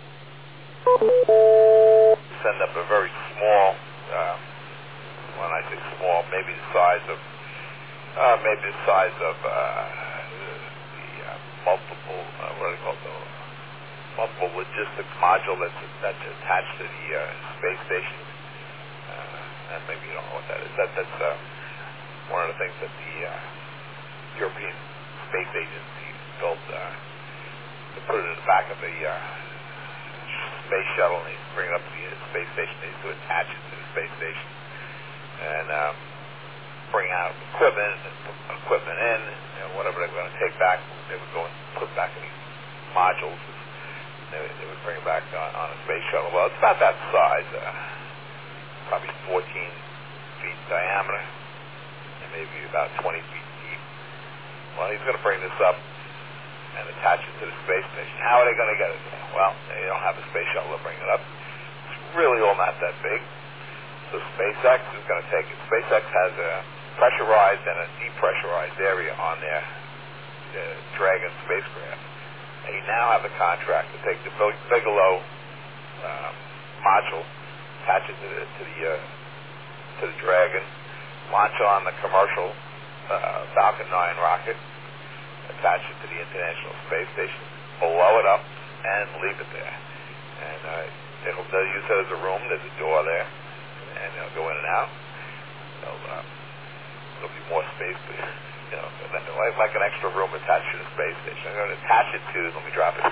Send up a very small, uh, when I say small, maybe the size of, uh, maybe the size of uh, the uh, multiple, uh, what do they call it, the multiple logistics module that's that's attached to the uh, space station. Uh, and maybe you don't know what that is. That that's uh, one of the things that the uh, European Space Agency built uh, to put it in the back of the uh, space shuttle, and they bring it up to the space station. They used to attach it to the space station and um, bring out equipment and put equipment in, you know, whatever they were going to take back, they would go and put back in these modules. And they, they would bring it back on, on a space shuttle. Well, it's about that size, uh, probably fourteen feet diameter. Maybe about twenty feet deep. Well, he's going to bring this up and attach it to the space station. How are they going to get it? Well, they don't have a space shuttle to bring it up. It's really all not that big. So SpaceX is going to take it. SpaceX has a pressurized and a depressurized area on their the Dragon spacecraft. They now have a contract to take the Bigelow um, module, attach it to the to the, uh, to the Dragon, launch on the commercial uh, Falcon nine rocket, attach it to the International Space Station, blow it up, and leave it there. And uh, they'll, they'll use it as a room. There's a door there, and they'll go in and out. They'll, uh, there'll be more space, to, you know, like, like an extra room attached to the space station. I'm going to attach it to, let me drop it.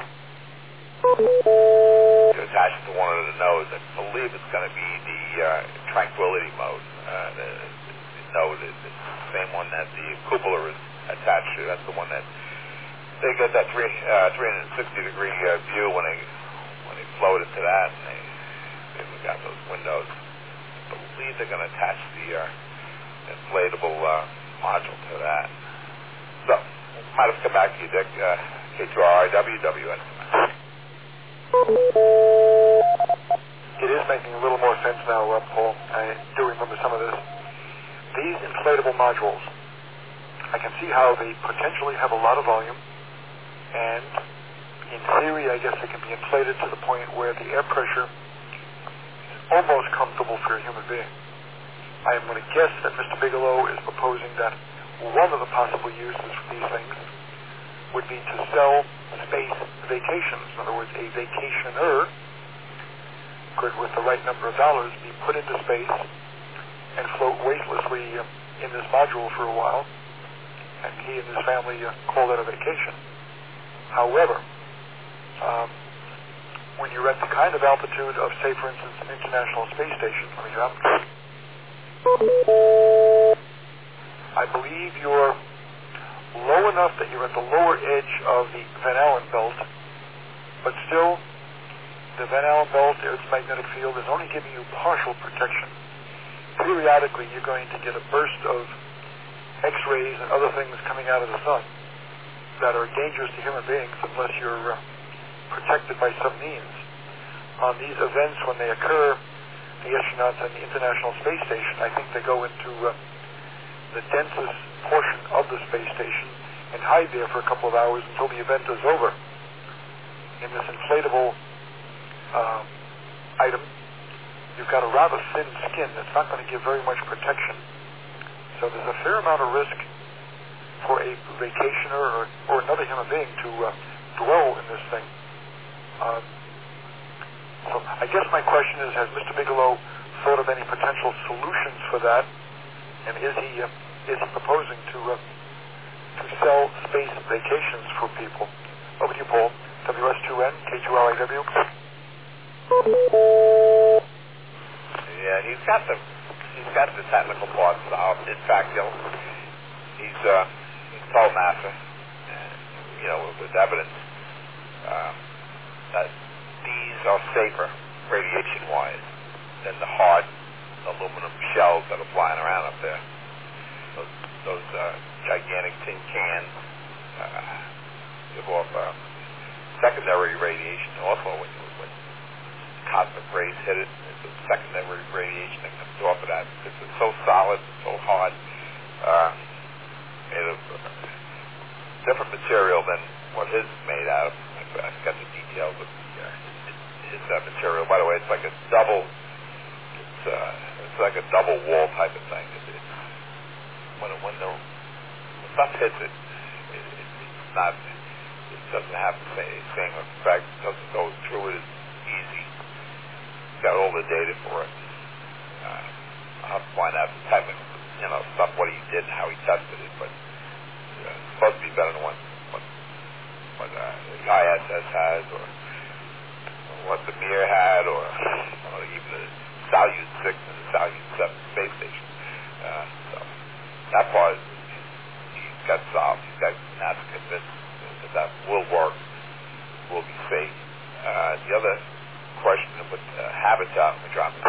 To attach it to one of the nodes. I believe it's going to be the uh, Tranquility mode. Uh, the, node is the same one that the cupola is attached to. That's the one that they get that three, uh, three sixty degree uh, view when they when they float into that, and they they've got those windows. I believe they're going to attach the uh, inflatable uh, module to that. So, might have come back to you, Dick. Uh, K two R I W W S. It is making a little more sense now, uh, Paul. I do remember some of this. These inflatable modules, I can see how they potentially have a lot of volume, and in theory, I guess they can be inflated to the point where the air pressure is almost comfortable for a human being. I am going to guess that Mister Bigelow is proposing that one of the possible uses for these things would be to sell space vacations. In other words, a vacationer could, with the right number of dollars, be put into space and float weightlessly in this module for a while, and he and his family uh, called it a vacation. However, um, when you're at the kind of altitude of, say, for instance, an International Space Station, let me drop. I believe you're low enough that you're at the lower edge of the Van Allen belt, but still, the Van Allen belt, Earth's magnetic field, is only giving you partial protection. Periodically, you're going to get a burst of X-rays and other things coming out of the sun that are dangerous to human beings unless you're uh, protected by some means. On these events, when they occur, the astronauts on the International Space Station, I think they go into uh, the densest portion of the space station and hide there for a couple of hours until the event is over. In this inflatable uh, item, you've got a rather thin skin that's not going to give very much protection. So there's a fair amount of risk for a vacationer or, or another human being to uh, dwell in this thing. Uh, so I guess my question is, has Mister Bigelow thought of any potential solutions for that? And is he uh, is he proposing to uh, to sell space vacations for people? Over to you, Paul. W S two N, K two L A W. Yeah, he's got the he's got the technical parts out. In fact, you know, he's uh, he's told NASA, uh, you know, with, with evidence uh, that these are safer radiation-wise than the hard aluminum shells that are flying around up there. Those, those uh, gigantic tin cans uh, give off uh, secondary radiation. Also, when, when cosmic rays hit it, the secondary radiation that comes off of that, because it's so solid, so hard, uh, made of different material than what his is made out of. I forgot the details of uh, his uh, material. By the way, it's like a double. It's uh, it's like a double wall type of thing. It, it's when when the when stuff hits it, it, it, it's not. It doesn't have the same, same effect. It doesn't go through it as easy. It's got all the data for it. Uh, I'll have to find out the technical, you know, stuff, what he did and how he tested it. But uh, it's supposed to be better than what what, what uh, the I S S has, or, or what the Mir had, or, or even the Salyut six and the Salyut seven space station. Uh, so that part is, he's got solved. He's got NASA convinced that that will work, will be safe. Uh, the other question with uh, habitat, which I'm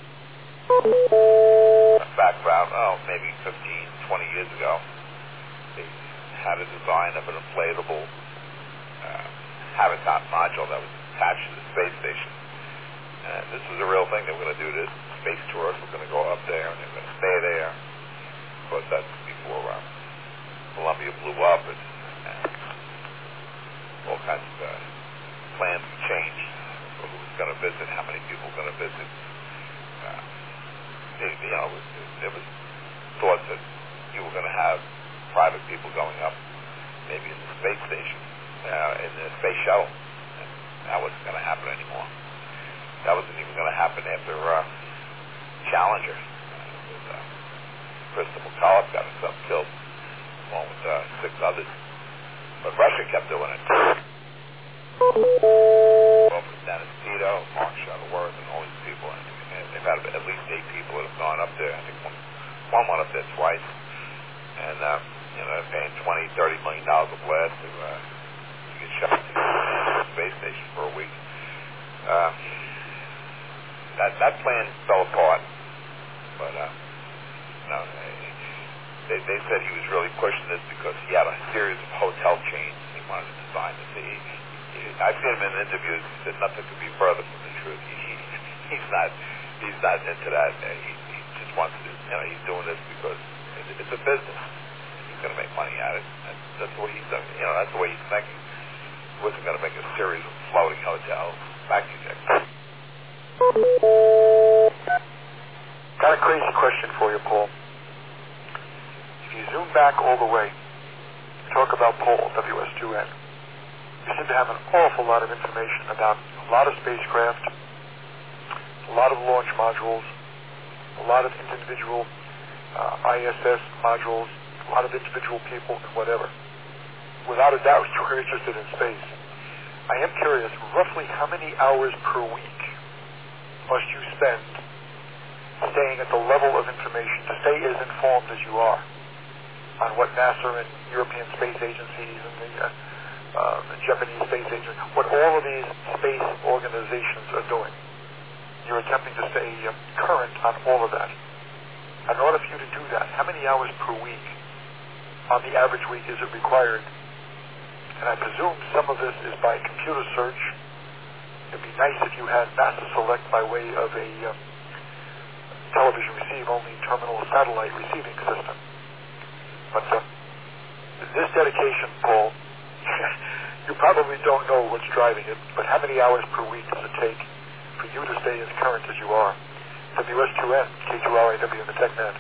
back about, oh, maybe fifteen, twenty years ago, they had a design of an inflatable uh, habitat module that was attached to the space station. And this was a real thing. They were going to do this. Space tourists were going to go up there and they were going to stay there. Of course, that's before uh, Columbia blew up and, and all kinds of uh, plans changed. Who was going to visit, how many people were going to visit. Uh, it, you know, it, it was thought that you were going to have private people going up, maybe in the space station, uh, in the space shuttle. And that wasn't going to happen anymore. That wasn't even going to happen after uh, Challenger. Uh, with, uh, Christopher McCullough got himself killed, along with uh, six others. But Russia kept doing it. Well, from Dennis Tito, Mark Shuttleworth, and all these people. And, and they've had at least eight people that have gone up there. I think one, one went up there twice. And, uh, you know, they're paying twenty, thirty million dollars a blast to, uh, to get shot to the space station for a week. Uh, that, that plan fell apart. But, uh, you know, they, they said he was really pushing this because he had a series of hotel chains he wanted to design this. He, I've seen him in interviews. He said nothing could be further from the truth. He, he, he's not, he's not into that. He, he just wants to, you know, he's doing this because it, it's a business. He's going to make money at it. And that's what he's done. You know, that's the way he's thinking. He wasn't going to make a series of floating hotels. Back to you, Dick. Got a crazy question for you, Paul. If you zoom back all the way, talk about Paul, W S two N. You seem to have an awful lot of information about a lot of spacecraft, a lot of launch modules, a lot of individual uh, I S S modules, a lot of individual people, and whatever. Without a doubt, you are interested in space. I am curious, roughly how many hours per week must you spend staying at the level of information to stay as informed as you are on what NASA and European space agencies and the, uh, uh, the Japanese space agency, what all of these space organizations are doing? You're attempting to stay uh, current on all of that. In order for you to do that, how many hours per week, on the average week, is it required? And I presume some of this is by computer search. It'd be nice if you had NASA Select by way of a uh, television receive-only terminal satellite receiving system. But uh, this dedication, Paul, you probably don't know what's driving it, but how many hours per week does it take for you to stay as current as you are? W S two N, K two R A W in the TechNet.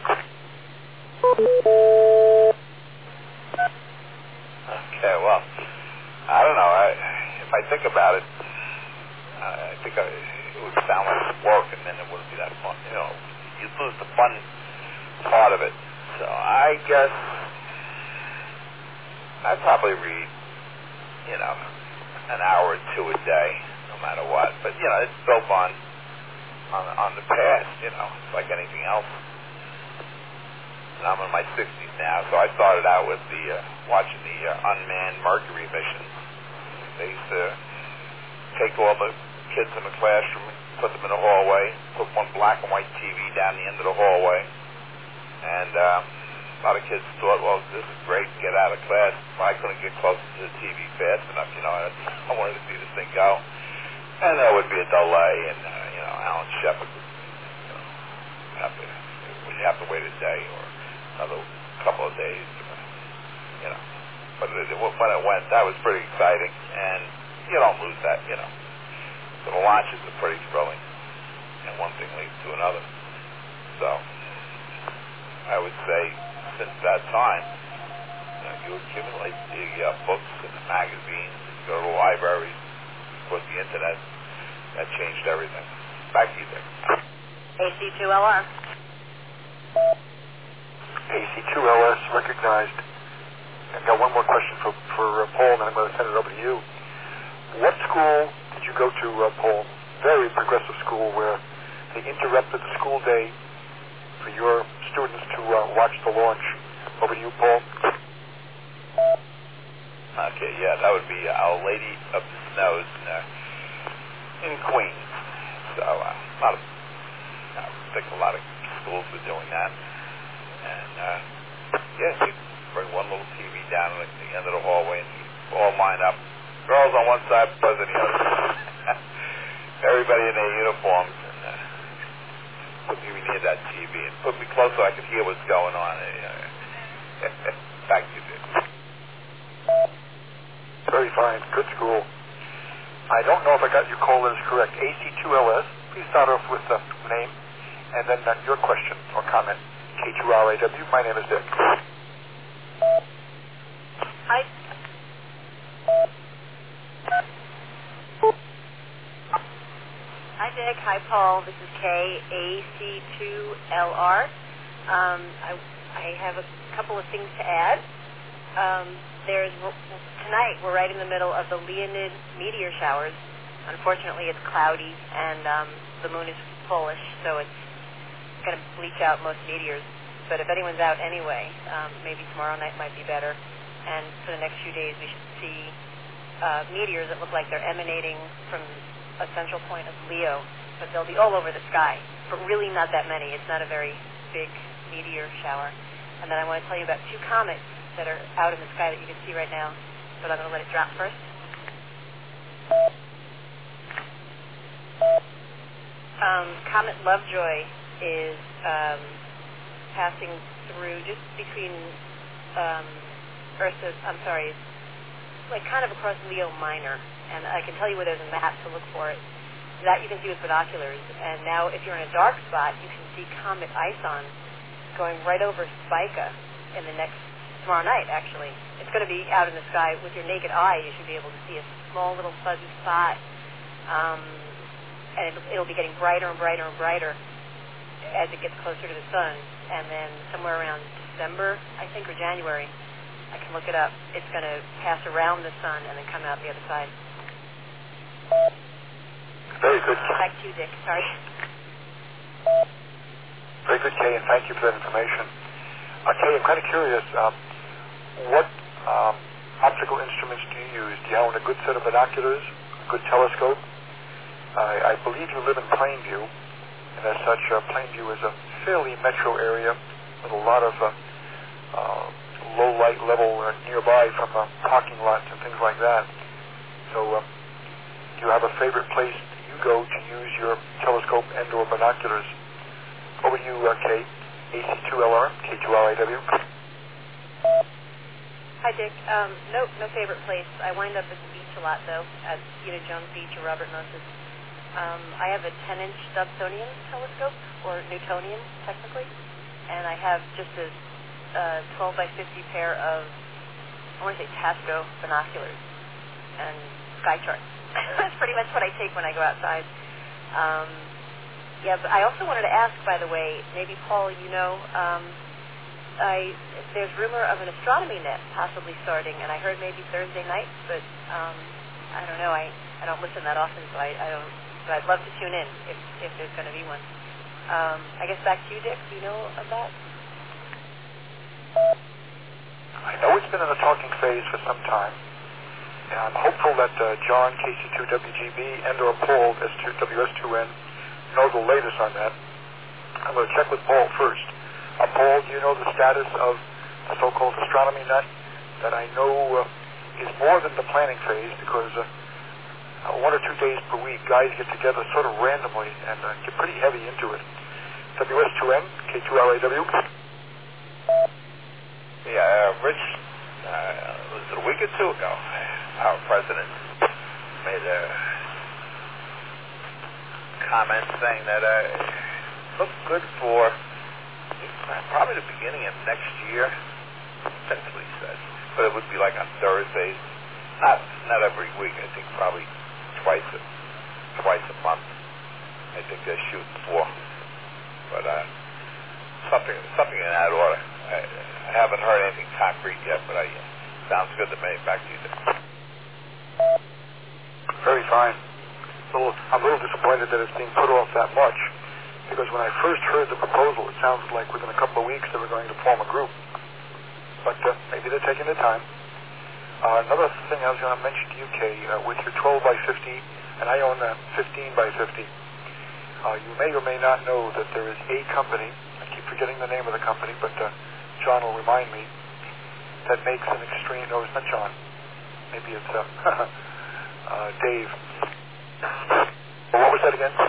Okay, well, I don't know. I, if I think about it, I think I, it would sound like work, and then it wouldn't be that fun. You know, you'd lose the fun part of it. So I guess I'd probably read, you know, an hour or two a day, no matter what. But, you know, it's built on, on, on the past, you know, it's like anything else. And I'm in my sixties now, so I started out with the, uh, watching the uh, unmanned Mercury missions. They used to take all the kids in the classroom and put them in the hallway, put one black and white T V down the end of the hallway. And um, a lot of kids thought, well, this is great, get out of class. Well, I couldn't get close to the T V fast enough, you know, I wanted to see this thing go. And there would be a delay, and, uh, you know, Alan Shepard would, you know, have to, would you have to wait a day or another couple of days, you know. But it, when it went, that was pretty exciting, and you don't lose that, you know. So the launches are pretty thrilling, and one thing leads to another. So I would say since that time, you know, you accumulate the uh, books and the magazines, and you go to the libraries, with the internet, that changed everything. Back to you, Dick. A C two L R. A C two L S recognized. I've got one more question for, for uh, Paul, and then I'm going to send it over to you. What school did you go to, uh, Paul? Very progressive school where they interrupted the school day for your students to uh, watch the launch. Over to you, Paul. Okay, yeah, that would be Our Lady of the Snows in, uh, in Queens. So uh, a lot of, I think a lot of schools were doing that. And uh, yeah, you bring one little T V down at the end of the hallway and you all line up. Girls on one side, boys on the other. Everybody in their uniforms, and uh, put me near that T V and put me close so I could hear what's going on. Uh, back to you. Very fine. Good school. I don't know if I got your call letters correct. A C two L S. Please start off with the name and then uh, your question or comment. K two R A W. My name is Dick. Hi. Hi, Dick. Hi, Paul. This is Kay, A C two L R. Um, I, I have a couple of things to add. Um, there's tonight we're right in the middle of the Leonid meteor showers. Unfortunately, it's cloudy and um, the moon is fullish, so it's going to bleach out most meteors. But if anyone's out anyway, um, maybe tomorrow night might be better. And for the next few days, we should see uh, meteors that look like they're emanating from a central point of Leo, but they'll be all over the sky. But really, not that many. It's not a very big meteor shower. And then I want to tell you about two comets that are out in the sky that you can see right now, but I'm going to let it drop first. Um, Comet Lovejoy is um, passing through just between um, Ursa's, I'm sorry, like kind of across Leo Minor, and I can tell you where there's a map to look for it. That you can see with binoculars, and now if you're in a dark spot, you can see Comet Ison going right over Spica in the next tomorrow night, actually. It's going to be out in the sky with your naked eye. You should be able to see a small little fuzzy spot, um, and it'll, it'll be getting brighter and brighter and brighter as it gets closer to the sun. and then somewhere around December, I think, or January, I can look it up, it's going to pass around the sun and then come out the other side. Very good. Back to you, Dick. Sorry. Very good, Kay, and thank you for that information. Uh, Kay, I'm kind of curious, um, what um, optical instruments do you use? Do you own a good set of binoculars, a good telescope? I, I believe you live in Plainview, and as such, uh, Plainview is a fairly metro area with a lot of uh, uh, low light level uh, nearby from uh, parking lots and things like that. So, uh, do you have a favorite place you go to use your telescope and or binoculars? Over to you, uh, Kay, A C two L R, K two R I W. Hi, Dick. Um, no, no favorite place. I wind up at the beach a lot, though, at either Jones Beach or Robert Moses. Um, I have a ten-inch Dobsonian telescope, or Newtonian, technically, and I have just a uh, twelve by fifty pair of, I want to say Tasco binoculars and sky charts. That's pretty much what I take when I go outside. Um, yeah, but I also wanted to ask, by the way, maybe Paul, you know, um, I there's rumor of an astronomy net possibly starting, and I heard maybe Thursday night, but um, I don't know. I, I don't listen that often, so I, I don't. But I'd love to tune in if if there's going to be one. Um, I guess back to you, Dick. Do you know of that? I know it's been in the talking phase for some time, and I'm hopeful that uh, John, K C two W G B, and or Paul, S two W S two N, know the latest on that. I'm going to check with Paul first. Uh, Paul, do you know the status of the so-called astronomy net that I know uh, is more than the planning phase, because uh, uh, one or two days per week, guys get together sort of randomly and uh, get pretty heavy into it. W S two N, K two R A W. Yeah, uh, Rich, uh, was it a week or two ago, our president made a comment saying that uh, it looked good for probably the beginning of next year. That's what he said. But it would be like on Thursdays. Not not every week. I think probably twice a, twice a month. I think they're shooting for. But uh, something something in that order. I, I haven't heard anything concrete yet, but I, sounds good to me. Back to you, Dick. Very fine. A little, I'm a little disappointed that it's being put off that much, because when I first heard the proposal, it sounded like within a couple of weeks they were going to form a group. But uh, maybe they're taking their time. Uh, another thing I was going to mention to you, Kay, uh, with your twelve by fifty, and I own a fifteen by fifty, uh, you may or may not know that there is a company, I keep forgetting the name of the company, but uh, John will remind me, that makes an extreme, no, it's not John, maybe it's uh, uh, Dave. Well, what was that again?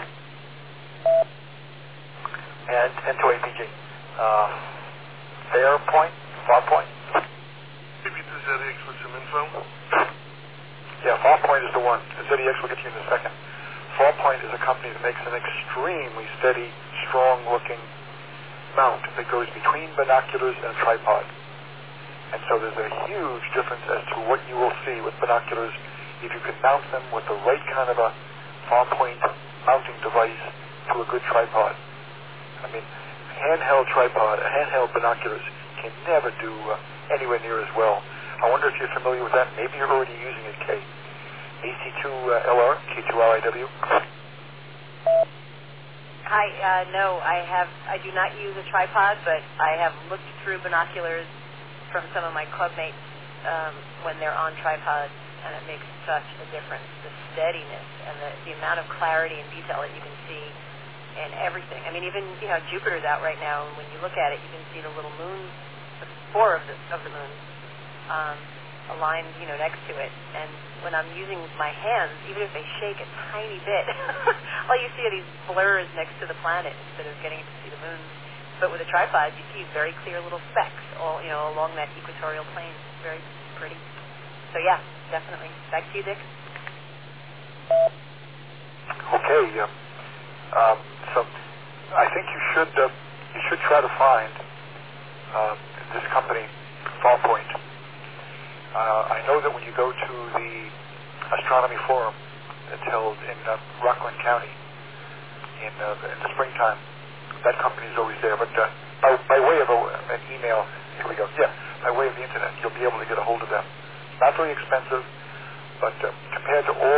And, and to A P G. Uh, Fairpoint? Farpoint? Maybe to Z X with some info. Yeah, Farpoint is the one. Z X will get you in a second. Farpoint is a company that makes an extremely steady, strong-looking mount that goes between binoculars and a tripod. And so there's a huge difference as to what you will see with binoculars if you can mount them with the right kind of a Farpoint mounting device to a good tripod. I mean, handheld tripod, handheld binoculars can never do uh, anywhere near as well. I wonder if you're familiar with that. Maybe you're already using it, Kay. A C two L R, K two R I W. Hi, uh, no, I have. I do not use a tripod, but I have looked through binoculars from some of my club mates um, when they're on tripods, and it makes such a difference. The steadiness and the, the amount of clarity and detail that you can see in everything. I mean, even, you know, Jupiter's out right now, and when you look at it, you can see the little moon, the four of the, of the moon, um, aligned, you know, next to it. And when I'm using my hands, even if they shake a tiny bit, all you see are these blurs next to the planet instead of getting to see the moon. But with a tripod, you see very clear little specks, all, you know, along that equatorial plane. It's very pretty. So yeah, definitely. Back to you, Dick. Okay. Uh, um, so I think you should uh, you should try to find uh, this company, Farpoint. Uh, I know that when you go to the astronomy forum that's held in uh, Rockland County in, uh, in the springtime, that company is always there. But uh, by, by way of a, an email, here we go, yeah, by way of the internet, you'll be able to get a hold of them. Not very expensive, but uh, compared to all